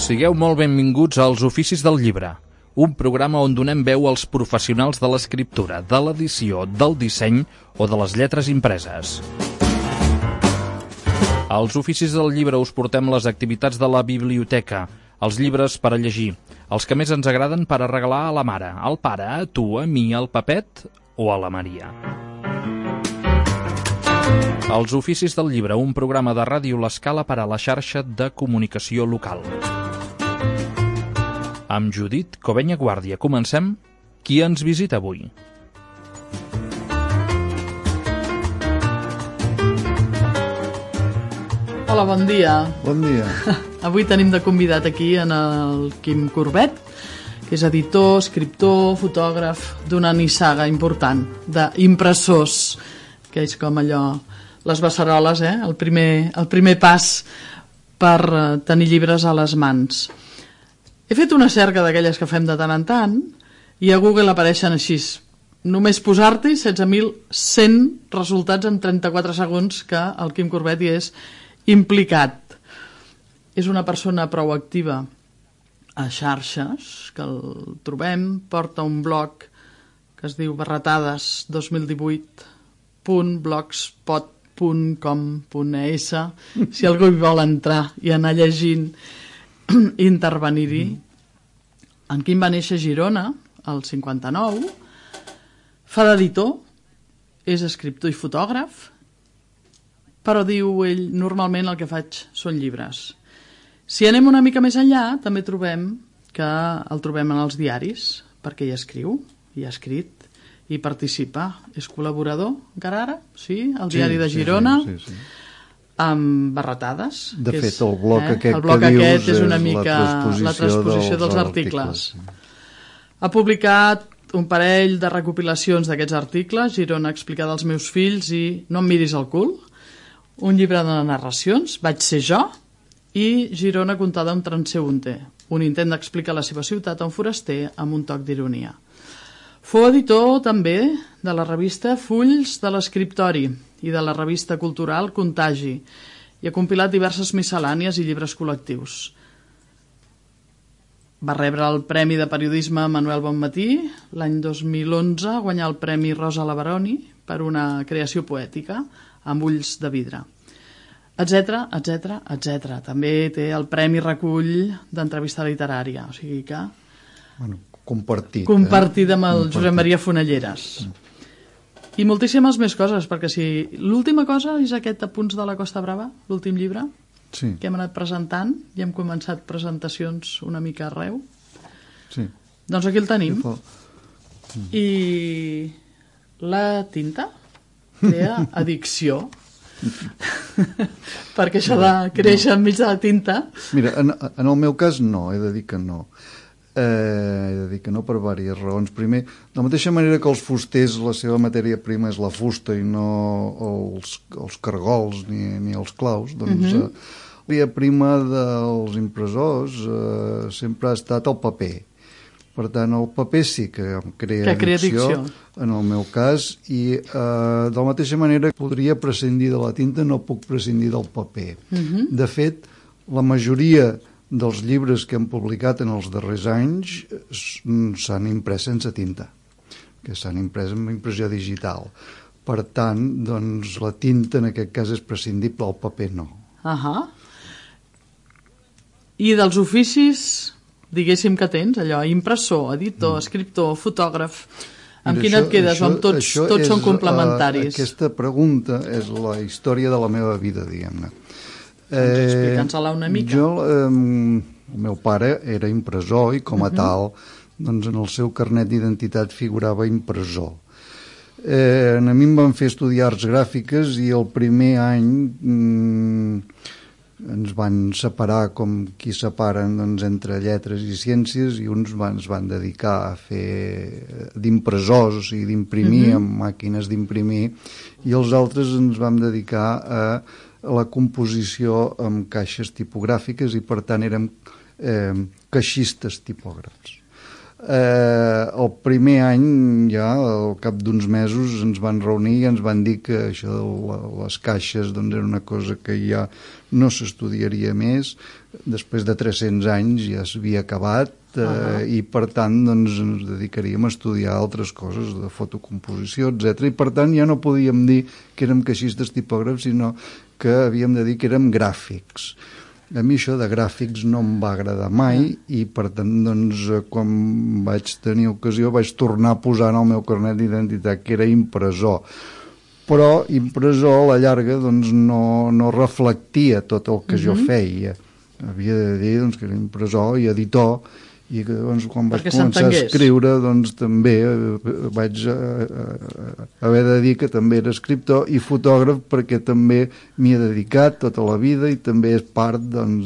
Sigueu molt benvinguts als Oficis del Llibre, un programa on donem veu als professionals de l'escriptura, de l'edició, del disseny o de les lletres impreses. Als Oficis del Llibre us portem les activitats de la biblioteca, els llibres per a llegir, els que més ens agraden per a regalar a la mare, al pare, a tu, a mi, al Pepet o a la Maria. Els Oficis del Llibre, un programa de Ràdio L'Escala per a la xarxa de comunicació local. Amb Judit Covenya Guàrdia comencem. Qui ens visita avui? Hola, bon dia. Bon dia. Avui tenim de convidat aquí en el Quim Corbet, que és editor, escriptor, fotògraf d'una nissaga important d'impressors, que és com allò, les beceroles, el primer pas per tenir llibres a les mans. He fet una cerca d'aquelles que fem de tant en tant i a Google apareixen així, només posar-t'hi 16.100 resultats en 34 segons que el Quim Corbet hi és implicat. És una persona prou activa a xarxes, que el trobem, porta un blog que es diu barratades2018.blogspot.com.es. Si algú hi vol entrar i anar llegint, intervenir-hi. En Quim va néixer a Girona, al 59, fa d'editor, és escriptor i fotògraf, però diu ell, normalment el que faig són llibres. Si anem una mica més enllà, també trobem que el trobem en els diaris, perquè hi escriu, hi ha escrit, hi participa, és col·laborador, encara ara, sí, al diari de Girona, sí. Amb barratades. De fet, el bloc aquest el bloc que aquest dius és una mica la transposició dels articles. Ha publicat un parell de recopilacions d'aquests articles, Girona explicada als meus fills i No em miris el cul, un llibre de narracions, Vaig ser jo, i Girona contada a un transeúnte, un intent d'explicar la seva ciutat a un foraster amb un toc d'ironia. Fou editor també de la revista Fulls de l'Escriptori i de la revista cultural Contagi i ha compilat diverses miscel·lànies i llibres col·lectius. Va rebre el Premi de Periodisme Manuel Bonmatí l'any 2011, guanyar el Premi Rosa Lavaroni per una creació poètica amb ulls de vidre, etc, etc, etc. També té el Premi Recull d'Entrevista Literària, o sigui que... Compartit amb el Josep Maria Fonelleres. I moltíssimes més coses, perquè si l'última cosa és aquest Apunts de la Costa Brava, l'últim llibre, que hem anat presentant i hem començat presentacions una mica arreu. Sí. Doncs aquí el tenim. I la tinta crea addicció, perquè això de créixer enmig de la tinta... Mira, en el meu cas no, he de dir que no. He de dir que no per diverses raons. Primer, de la mateixa manera que els fusters, la seva matèria prima és la fusta i no els cargols ni els claus, doncs la matèria prima dels impressors sempre ha estat el paper. Per tant, el paper sí que crea addicció, en el meu cas, i de la mateixa manera que podria prescindir de la tinta, no puc prescindir del paper. De fet, la majoria dels llibres que hem publicat en els darrers anys s'han imprès sense tinta, que s'han imprès amb impressió digital. Per tant, doncs, la tinta en aquest cas és prescindible, el paper no. I dels oficis, diguéssim que tens, allò, impressor, editor, escriptor, fotògraf, amb quin et quedes? O amb tots són complementaris? Aquesta pregunta és la història de la meva vida, diguem-ne. Explica'ns-la una mica. El meu pare era impressor i com a tal, doncs en el seu carnet d'identitat figurava impressor. A mi em van fer estudiar arts gràfiques i el primer any ens van separar com qui separen entre lletres i ciències i uns es van dedicar a fer d'impressors, o sigui, d'imprimir amb màquines d'imprimir, i els altres ens vam dedicar a la composició amb caixes tipogràfiques i per tant érem caixistes tipògrafs. El primer any, ja al cap d'uns mesos, ens van reunir i ens van dir que això de les caixes doncs, era una cosa que ja no s'estudiaria més. Després de 300 anys ja s'havia acabat i per tant doncs, ens dedicaríem a estudiar altres coses de fotocomposició, etc. I per tant ja no podíem dir que érem caixistes tipògrafs, sinó que havíem de dir que érem gràfics. A mi això de gràfics no em va agradar mai i per tant doncs, quan vaig tenir ocasió vaig tornar a posar en el meu carnet d'identitat que era impressor, però impressor a la llarga doncs, no reflectia tot el que jo feia. Havia de dir doncs, que era impressor i editor i que doncs, quan vaig començar a escriure doncs, també vaig haver de dir que també era escriptor i fotògraf perquè també m'hi he dedicat tota la vida i també és part doncs,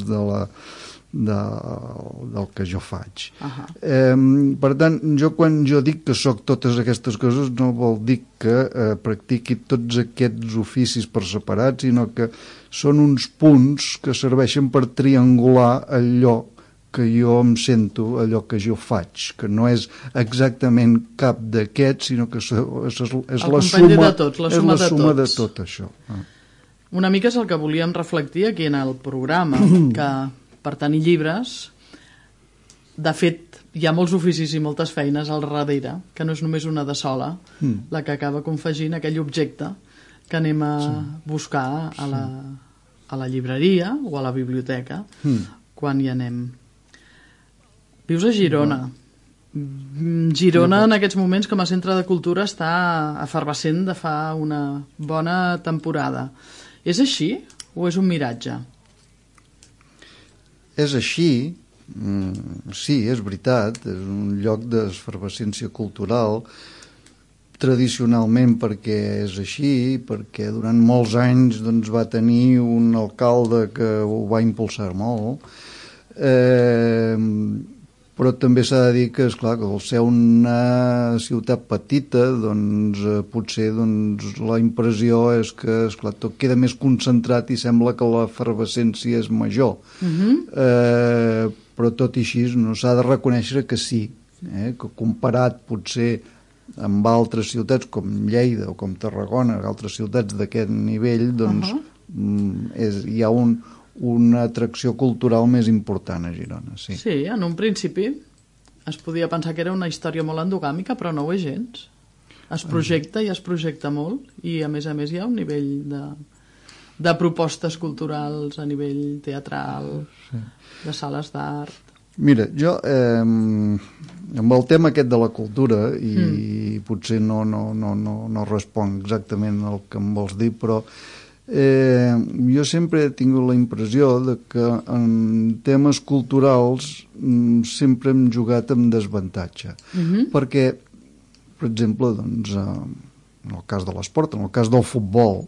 del que jo faig. Per tant, quan jo dic que sóc totes aquestes coses no vol dir que practiqui tots aquests oficis per separat, sinó que són uns punts que serveixen per triangular allò que jo em sento, allò que jo faig, que no és exactament cap d'aquests, sinó que és la suma de tot això. Una mica és el que volíem reflectir aquí en el programa, que per tenir llibres, de fet, hi ha molts oficis i moltes feines al darrere, que no és només una de sola, la que acaba confegint aquell objecte que anem a buscar a la llibreria o a la biblioteca quan hi anem. Vius a Girona. Girona en aquests moments com a centre de cultura està efervescent de fa una bona temporada. És així o és un miratge? És així, sí, és veritat, és un lloc d'efervescència cultural, tradicionalment perquè és així, perquè durant molts anys doncs, va tenir un alcalde que ho va impulsar molt, però també s'ha de dir que, esclar, que al ser una ciutat petita, doncs, potser doncs, la impressió és que esclar, tot queda més concentrat i sembla que l'efervescència és major. Però tot i així no s'ha de reconèixer que sí, que comparat potser amb altres ciutats com Lleida o com Tarragona, altres ciutats d'aquest nivell, doncs hi ha una atracció cultural més important a Girona. Sí, en un principi es podia pensar que era una història molt endogàmica, però no ho és gens. Es projecta i es projecta molt i a més hi ha un nivell de propostes culturals a nivell teatral, de sales d'art. Mira, jo amb el tema aquest de la cultura i potser no responc exactament el que em vols dir, però jo sempre he tingut la impressió de que en temes culturals sempre hem jugat amb desavantatge, perquè per exemple doncs, en el cas de l'esport, en el cas del futbol,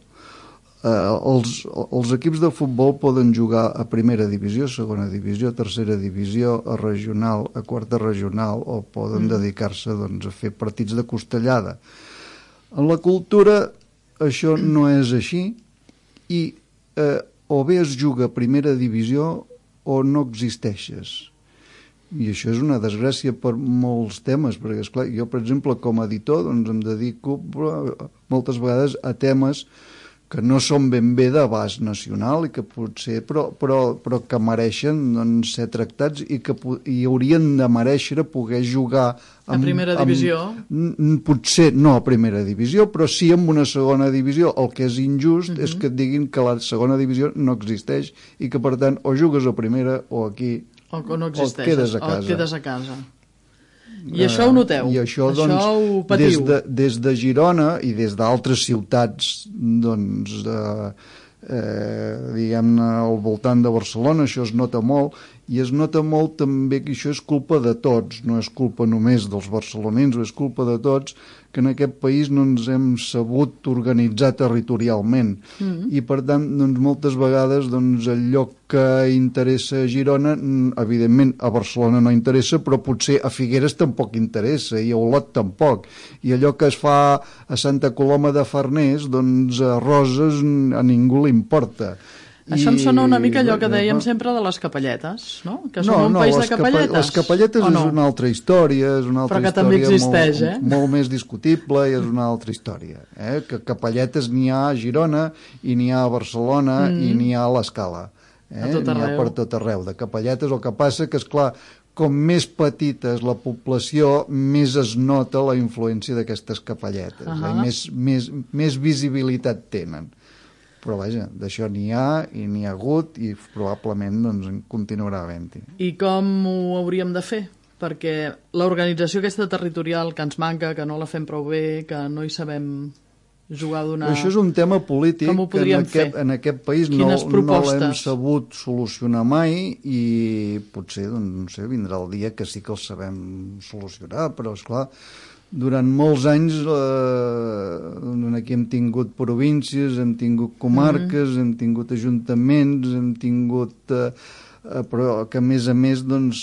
els equips de futbol poden jugar a primera divisió, segona divisió, tercera divisió, a regional, a quarta regional, o poden dedicar-se doncs, a fer partits de costellada. En la cultura això no és així i o bé es juga a primera divisió o no existeixes. I això és una desgràcia per molts temes, perquè esclar, jo, per exemple, com a editor doncs, em dedico moltes vegades a temes que no són ben bé d'abast nacional i que potser, però que mereixen doncs, ser tractats i que haurien de mereixer poder jugar a primera divisió. Potser no a primera divisió, però sí en una segona divisió. El que és injust és que et diguin que la segona divisió no existeix i que per tant o jugues a primera o aquí o no existeix, o et quedes a casa. I això ho noteu? I això doncs, ho patiu? Des de Girona i des d'altres ciutats doncs, diguem-ne al voltant de Barcelona, això es nota molt, i es nota molt també que això és culpa de tots, no és culpa només dels barcelonins, és culpa de tots que en aquest país no ens hem sabut organitzar territorialment i per tant doncs, moltes vegades doncs, el lloc que interessa a Girona evidentment a Barcelona no interessa, però potser a Figueres tampoc interessa i a Olot tampoc, i allò que es fa a Santa Coloma de Farners doncs a Roses a ningú li importa. Això em sona una mica allò que dèiem sempre de les capelletes, no? Que som un país de capelletes. Les capelletes és una altra història, és una altra però que història també existeix, molt més discutible i és una altra història. Que capelletes n'hi ha a Girona i n'hi ha a Barcelona i n'hi ha a l'Escala. N'hi ha per tot arreu de capelletes. El que passa que, esclar, com més petita és la població, més es nota la influència d'aquestes capelletes. Més visibilitat tenen. Però vaja, d'això n'hi ha i n'hi ha hagut i probablement doncs, en continuarà havent-hi. I com ho hauríem de fer? Perquè l'organització aquesta territorial que ens manca, que no la fem prou bé, que no hi sabem jugar d'una... Això és un tema polític que en aquest país no l'hem sabut solucionar mai i potser, doncs, no sé, vindrà el dia que sí que el sabem solucionar, però esclar, durant molts anys aquí hem tingut províncies, hem tingut comarques, hem tingut ajuntaments, hem tingut... però que a més doncs,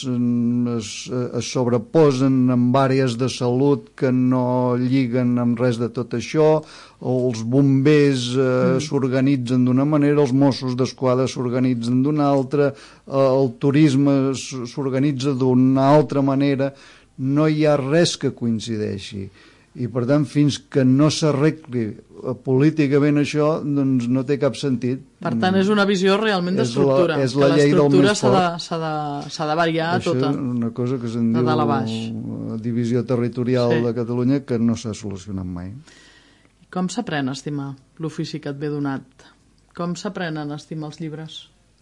es sobreposen amb àrees de salut que no lliguen amb res de tot això, els bombers s'organitzen d'una manera, els Mossos d'Esquadra s'organitzen d'una altra, el turisme s'organitza d'una altra manera, no hi ha res que coincideixi. I, per tant, fins que no s'arregli políticament això, doncs no té cap sentit. Per tant, és una visió realment d'estructura. És la llei del més fort. S'ha de variar tota. Això és una cosa que se'n diu divisió territorial de Catalunya que no s'ha solucionat mai. Com s'aprèn a estimar l'ofici que et ve donat? Com s'aprenen a estimar els llibres?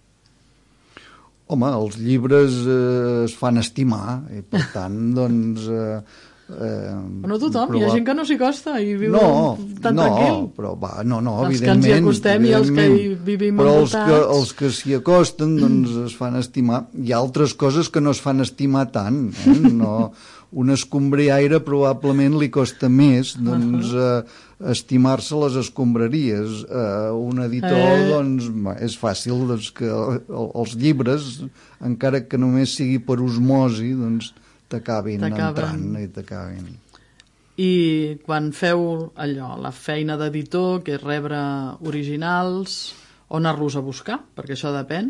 Home, els llibres es fan estimar i, per tant, doncs... no tothom, hi ha gent que no s'hi costa i viu tan tranquil. Els que ens hi acostem i els que hi vivim envoltats. Però els que s'hi acosten doncs es fan estimar. Hi ha altres coses que no es fan estimar tant. Un escombriaire probablement li costa més doncs, estimar-se les escombraries. Un editor doncs, és fàcil doncs, que els llibres, encara que només sigui per osmosi, doncs t'acabin entrant i t'acabin. I quan feu allò, la feina d'editor, que és rebre originals, o anar-los a buscar, perquè això depèn,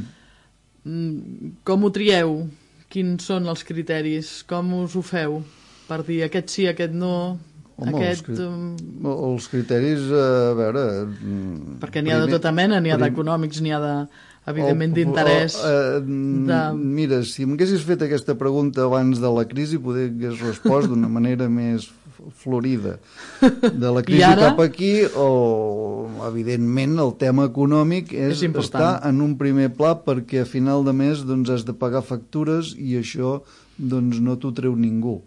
com ho trieu? Quins són els criteris? Com us ho feu? Per dir aquest sí, aquest no... Home, els criteris, a veure... Perquè n'hi ha de tota mena, n'hi ha d'econòmics, n'hi ha de... evidentment d'interès. Mira, si m'haguessis fet aquesta pregunta abans de la crisi, poder hagués respost d'una manera més florida. De la crisi cap aquí, evidentment, el tema econòmic està en un primer pla perquè a final de mes doncs, has de pagar factures i això doncs, no t'ho treu ningú.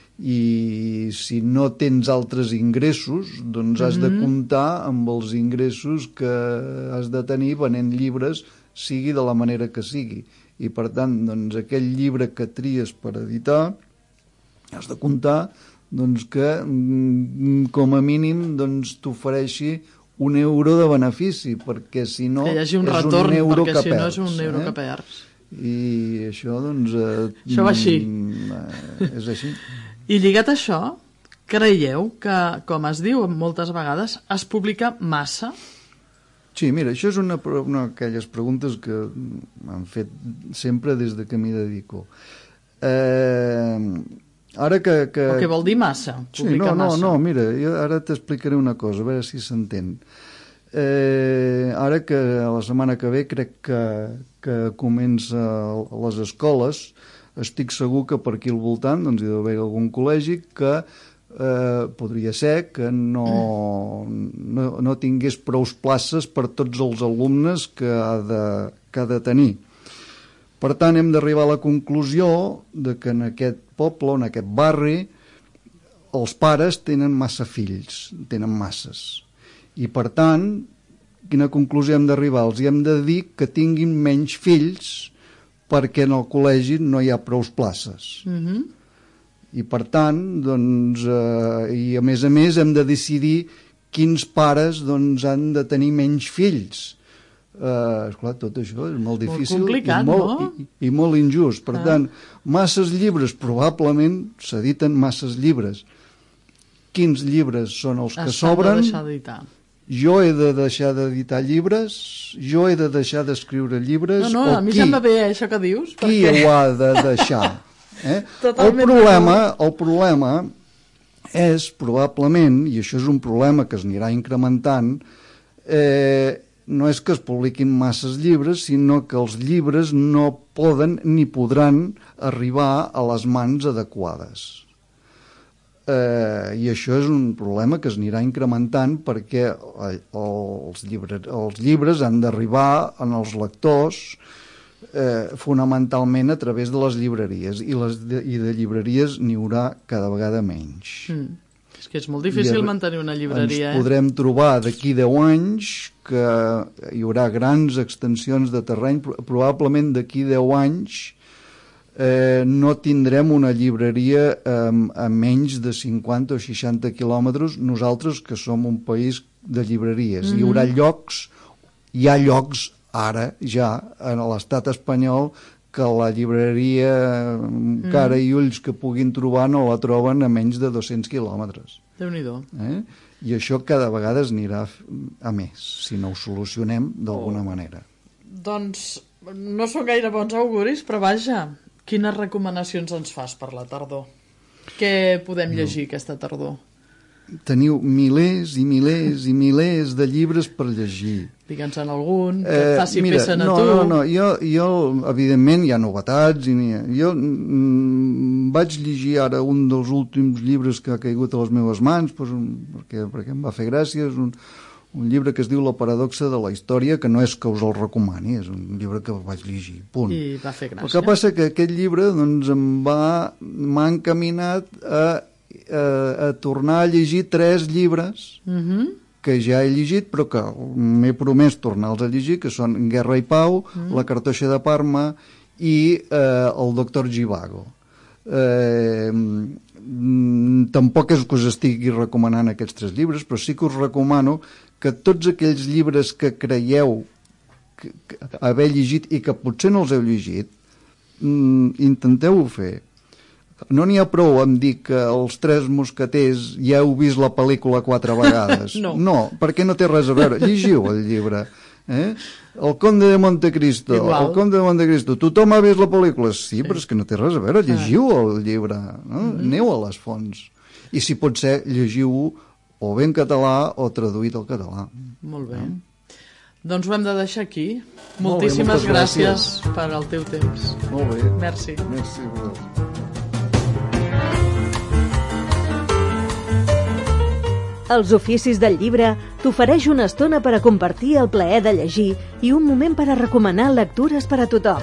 I si no tens altres ingressos, doncs has de comptar amb els ingressos que has de tenir venent llibres, sigui de la manera que sigui. I per tant, doncs, aquell llibre que tries per editar has de comptar doncs, que com a mínim doncs, t'ofereixi €1 de benefici, perquè si no que hi hagi un retorn, és un euro perquè que si perds. no és un euro que perds. I això, doncs... això va així. És així. I lligat a això, creieu que, com es diu moltes vegades, es publica massa? Sí, mira, això és una d'aquelles preguntes que m'han fet sempre des de que m'hi dedico. Ara que... O què vol dir massa? Publicar massa? No, mira, jo ara t'explicaré una cosa, a veure si s'entén. Ara que la setmana que ve crec que comença a les escoles, estic segur que per aquí al voltant doncs, hi deu haver algun col·legi que podria ser que no tingués prou places per tots els alumnes que ha de tenir. Per tant, hem d'arribar a la conclusió de que en aquest poble, en aquest barri, els pares tenen massa fills, tenen masses. I per tant, quina conclusió hem d'arribar? Els hem de dir que tinguin menys fills perquè en el col·legi no hi ha prou places. I per tant, doncs, i a més hem de decidir quins pares doncs, han de tenir menys fills. Esclar, tot això és molt difícil, molt complicat, i molt injust. Per tant, masses llibres, probablement s'editen masses llibres. Quins llibres són els que sobren? S'han de deixar d'editar. jo he de deixar d'editar llibres, jo he de deixar d'escriure llibres, No, a mi qui, se'm va bé això que dius. qui perquè... ho ha de deixar? Totalment El problema és probablement, i això és un problema que es anirà incrementant, no és que es publiquin masses llibres, sinó que els llibres no poden ni podran arribar a les mans adequades. I això és un problema que es anirà incrementant perquè els llibres han d'arribar als lectors fonamentalment a través de les llibreries i de llibreries n'hi haurà cada vegada menys. És que és molt difícil mantenir una llibreria. Ens podrem trobar d'aquí 10 anys que hi haurà grans extensions de terreny, probablement d'aquí 10 anys no tindrem una llibreria a menys de 50 o 60 quilòmetres, nosaltres que som un país de llibreries. Hi haurà llocs, hi ha llocs ara ja a l'estat espanyol que la llibreria cara i ulls que puguin trobar no la troben a menys de 200 quilòmetres. Déu-n'hi-do. I això cada vegada es anirà a més, si no ho solucionem d'alguna manera. Doncs no són gaire bons auguris, però vaja, quines recomanacions ens fas per la tardor? Què podem llegir aquesta tardor? Teniu milers i milers i milers de llibres per llegir. Digue'ns-en algun, que et faci peça a tu. No, jo evidentment hi ha novetats. Jo vaig llegir ara un dels últims llibres que ha caigut a les meves mans, perquè em va fer gràcia, és un llibre que es diu La paradoxa de la història, que no és que us el recomani, és un llibre que vaig llegir, punt. I va fer gràcia. El que passa que aquest llibre doncs, m'ha encaminat a tornar a llegir 3 llibres que ja he llegit però que m'he promès tornar-los a llegir, que són Guerra i Pau, La cartoixa de Parma i El doctor Zhivago. Tampoc és que us estigui recomanant aquests 3 llibres, però sí que us recomano que tots aquells llibres que creieu haver llegit i que potser no els heu llegit, intenteu-ho fer. No n'hi ha prou amb dir que els 3 mosqueters ja heu vist la pel·lícula 4 vegades. No, perquè no té res a veure. Llegiu el llibre. El Conde de Montecristo. Igual. El Conde de Montecristo. Tothom ha vist la pel·lícula? Sí, però és que no té res a veure. Llegiu el llibre. Aneu a les fonts. I si pot ser, llegiu-ho o bé en català o traduït al català. Molt bé. Doncs ho hem de deixar aquí. Moltíssimes gràcies per al teu temps. Molt bé. Merci. Merci a vosaltres. Els oficis del llibre t'ofereix una estona per a compartir el plaer de llegir i un moment per a recomanar lectures per a tothom.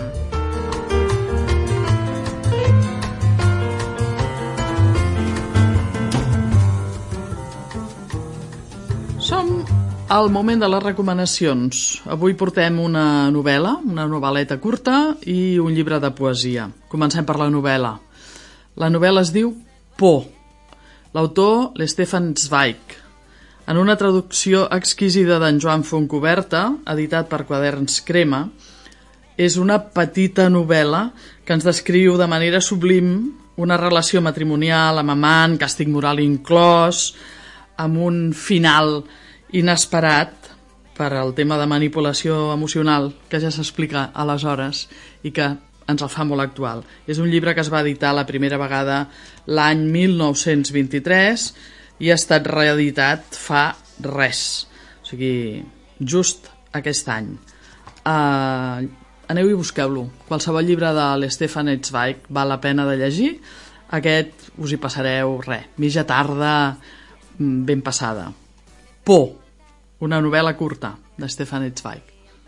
Som al moment de les recomanacions. Avui portem una novel·leta curta i un llibre de poesia. Comencem per la novel·la. La novel·la es diu Por. L'autor, l'Stefan Zweig. En una traducció exquisida d'en Joan Fontcoberta, editat per Quaderns Crema, és una petita novel·la que ens descriu de manera sublim una relació matrimonial amb amant, càstig moral inclòs, amb un final inesperat per al tema de manipulació emocional que ja s'explica aleshores i que ens el fa molt actual. És un llibre que es va editar la primera vegada l'any 1923 i ha estat reeditat fa res, o sigui, just aquest any. Aneu i busqueu-lo. Qualsevol llibre de l'Stefan Zweig val la pena de llegir. Aquest us hi passareu mitja tarda ben passada. Por, una novel·la curta d'Stefan Zweig.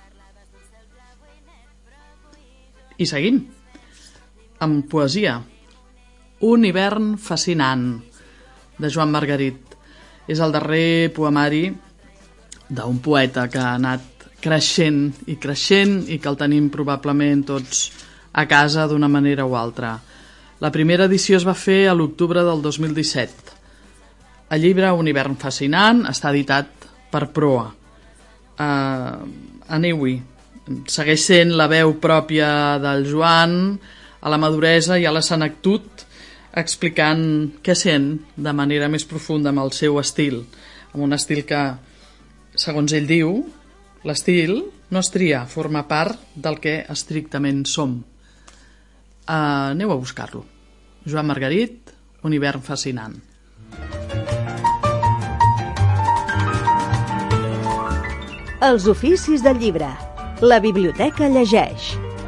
I seguim amb poesia. Un hivern fascinant, de Joan Margarit. És el darrer poemari d'un poeta que ha anat creixent i que el tenim probablement tots a casa d'una manera o altra. La primera edició es va fer a l'octubre del 2017. El llibre Un hivern fascinant està editat per Proa. Aneu-hi. Segueix sent la veu pròpia del Joan a la maduresa i a la senectut, explicant què sent de manera més profunda amb el seu estil, amb un estil que segons ell diu, l'estil no es tria, forma part del que estrictament som. Aneu a buscar-lo. Joan Margarit, Un hivern fascinant. Els oficis del llibre. La biblioteca llegeix.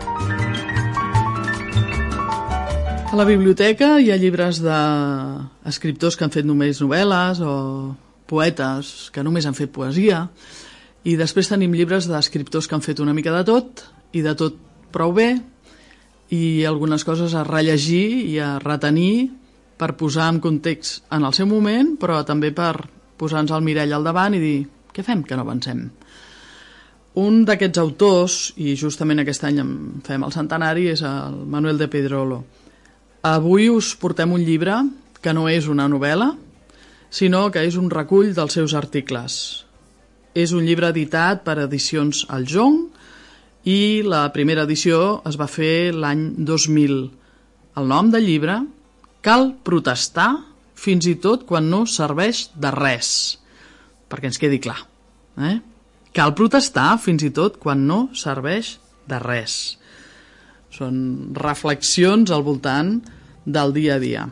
A la biblioteca hi ha llibres d'escriptors que han fet només novel·les o poetes que només han fet poesia, i després tenim llibres d'escriptors que han fet una mica de tot i de tot prou bé, i algunes coses a rellegir i a retenir per posar en context en el seu moment, però també per posar-nos el mirall al davant i dir què fem que no avancem. Un d'aquests autors, i justament aquest any en fem el centenari, és el Manuel de Pedrolo. Avui us portem un llibre que no és una novel·la, sinó que és un recull dels seus articles. És un llibre editat per Edicions El Jonc i la primera edició es va fer l'any 2000. El nom del llibre: Cal protestar fins i tot quan no serveix de res, perquè ens quedi clar. Cal protestar fins i tot quan no serveix de res. Són reflexions al voltant del dia a dia.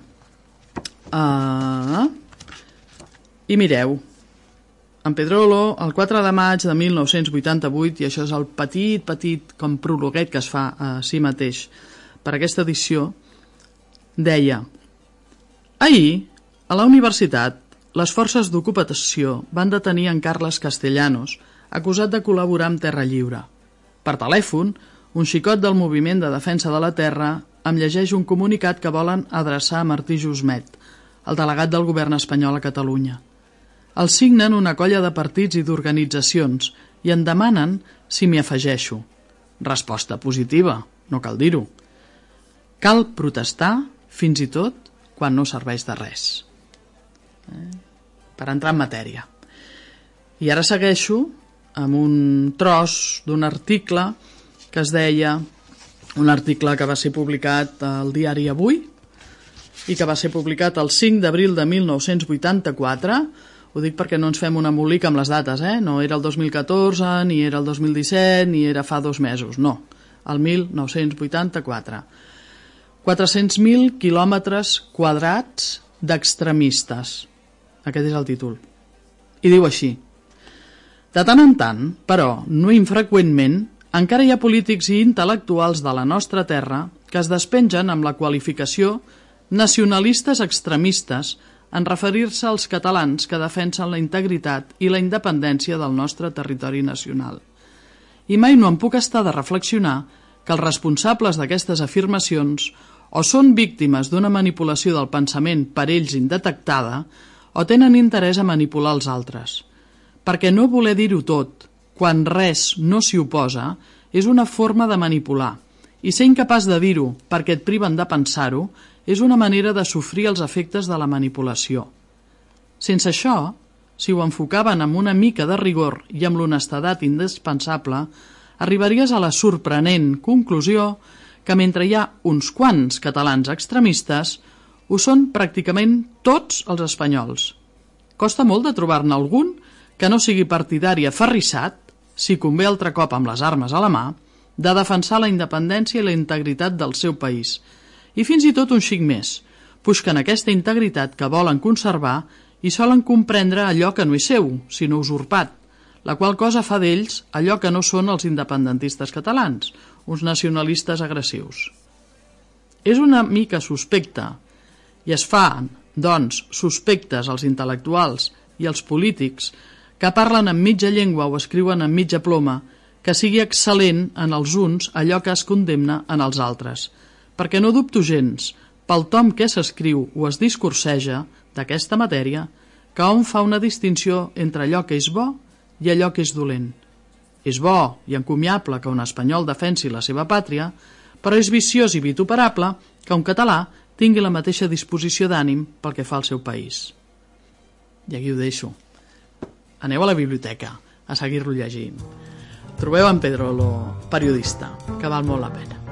I mireu, en Pedrolo, el 4 de maig de 1988, i això és el petit com prologuet que es fa a si mateix per aquesta edició, deia: ahir, a la universitat, les forces d'ocupació van detenir en Carles Castellanos, acusat de col·laborar amb Terra Lliure. Per telèfon, un xicot del Moviment de Defensa de la Terra em llegeix un comunicat que volen adreçar a Martí Jusmet, el delegat del govern espanyol a Catalunya. El signen una colla de partits i d'organitzacions i em demanen si m'hi afegeixo. Resposta positiva, no cal dir-ho. Cal protestar fins i tot quan no serveix de res. Per entrar en matèria. I ara segueixo amb un tros d'un article que es deia, un article que va ser publicat al diari Avui i que va ser publicat el 5 d'abril de 1984. Ho dic perquè no ens fem un embolic amb les dates, no era el 2014, ni era el 2017, ni era fa 2 mesos, no, el 1984. 400.000 quilòmetres quadrats d'extremistes. Aquest és el títol. I diu així: de tant en tant, però no infreqüentment, encara hi ha polítics i intel·lectuals de la nostra terra que es despengen amb la qualificació nacionalistes extremistes en referir-se als catalans que defensen la integritat i la independència del nostre territori nacional. I mai no em puc estar de reflexionar que els responsables d'aquestes afirmacions o són víctimes d'una manipulació del pensament per ells indetectada o tenen interès a manipular els altres. Perquè no voler dir-ho tot, quan res no s'hi oposa, és una forma de manipular, i ser incapaç de dir-ho perquè et priven de pensar-ho és una manera de sofrir els efectes de la manipulació. Sense això, si ho enfocaven amb una mica de rigor i amb l'honestedat indispensable, arribaries a la sorprenent conclusió que mentre hi ha uns quants catalans extremistes, ho són pràcticament tots els espanyols. Costa molt de trobar-ne algun que no sigui partidari aferrissat, si convé altre cop amb les armes a la mà, de defensar la independència i la integritat del seu país. I fins i tot un xic més, busquen aquesta integritat que volen conservar i solen comprendre allò que no és seu, sinó usurpat, la qual cosa fa d'ells allò que no són els independentistes catalans, uns nacionalistes agressius. És una mica suspecte, i es fan, doncs, suspectes els intel·lectuals i els polítics que parlen en mitja llengua o escriuen en mitja ploma, que sigui excel·lent en els uns allò que es condemna en els altres, perquè no dubto gens, pel tom que s'escriu o es discurseja d'aquesta matèria, que hom fa una distinció entre allò que és bo i allò que és dolent. És bo i encomiable que un espanyol defensi la seva pàtria, però és viciós i vituperable que un català tingui la mateixa disposició d'ànim pel que fa al seu país. I aquí ho deixo. Aneu a la biblioteca a seguir-lo llegint. Trobeu en Pedrolo, periodista, que val molt la pena.